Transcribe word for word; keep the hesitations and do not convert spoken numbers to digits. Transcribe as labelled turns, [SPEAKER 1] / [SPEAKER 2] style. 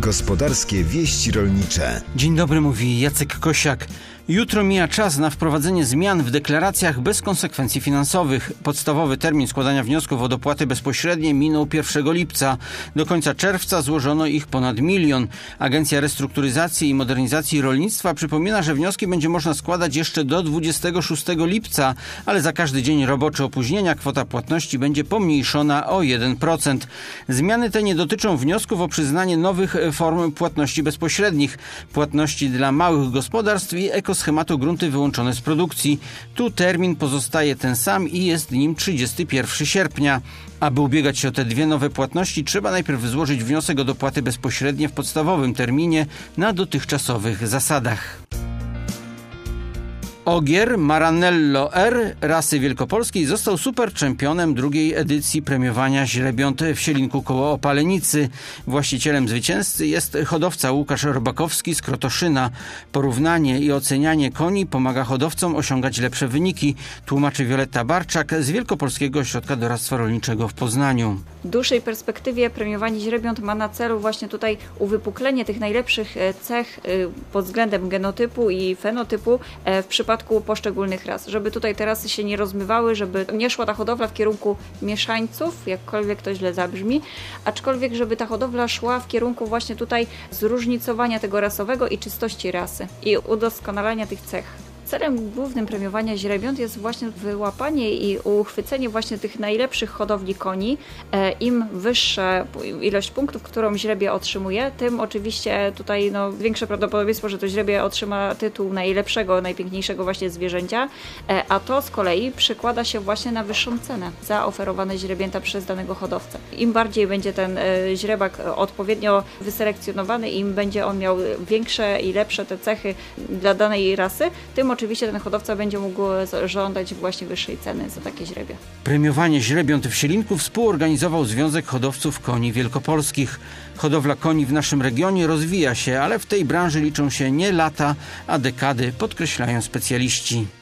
[SPEAKER 1] Gospodarskie wieści rolnicze.
[SPEAKER 2] Dzień dobry, mówi Jacek Kosiak. Jutro mija czas na wprowadzenie zmian w deklaracjach bez konsekwencji finansowych. Podstawowy termin składania wniosków o dopłaty bezpośrednie minął pierwszego lipca. Do końca czerwca złożono ich ponad milion. Agencja Restrukturyzacji i Modernizacji Rolnictwa przypomina, że wnioski będzie można składać jeszcze do dwudziestego szóstego lipca, ale za każdy dzień roboczy opóźnienia kwota płatności będzie pomniejszona o jeden procent. Zmiany te nie dotyczą wniosków o przyznanie nowych form płatności bezpośrednich, płatności dla małych gospodarstw i ekoschematu grunty wyłączone z produkcji. Tu termin pozostaje ten sam i jest nim trzydziestego pierwszego sierpnia. Aby ubiegać się o te dwie nowe płatności, trzeba najpierw złożyć wniosek o dopłaty bezpośrednie w podstawowym terminie na dotychczasowych zasadach. Ogier Maranello R rasy wielkopolskiej został superczempionem drugiej edycji premiowania źrebiąt w Sielinku koło Opalenicy. Właścicielem zwycięzcy jest hodowca Łukasz Robakowski z Krotoszyna. Porównanie i ocenianie koni pomaga hodowcom osiągać lepsze wyniki, tłumaczy Wioletta Barczak z Wielkopolskiego Ośrodka Doradztwa Rolniczego w Poznaniu.
[SPEAKER 3] W dłuższej perspektywie premiowanie źrebiąt ma na celu właśnie tutaj uwypuklenie tych najlepszych cech pod względem genotypu i fenotypu w przypadku poszczególnych ras, żeby tutaj te rasy się nie rozmywały, żeby nie szła ta hodowla w kierunku mieszańców, jakkolwiek to źle zabrzmi, aczkolwiek żeby ta hodowla szła w kierunku właśnie tutaj zróżnicowania tego rasowego i czystości rasy i udoskonalania tych cech. Celem głównym premiowania źrebiąt jest właśnie wyłapanie i uchwycenie właśnie tych najlepszych hodowli koni. Im wyższa ilość punktów, którą źrebie otrzymuje, tym oczywiście tutaj no, większe prawdopodobieństwo, że to źrebie otrzyma tytuł najlepszego, najpiękniejszego właśnie zwierzęcia, a to z kolei przekłada się właśnie na wyższą cenę za oferowane źrebięta przez danego hodowcę. Im bardziej będzie ten źrebak odpowiednio wyselekcjonowany, im będzie on miał większe i lepsze te cechy dla danej rasy, tym oczywiście ten hodowca będzie mógł żądać właśnie wyższej ceny za takie źrebie.
[SPEAKER 2] Premiowanie źrebiąt w Sielinku współorganizował Związek Hodowców Koni Wielkopolskich. Hodowla koni w naszym regionie rozwija się, ale w tej branży liczą się nie lata, a dekady, podkreślają specjaliści.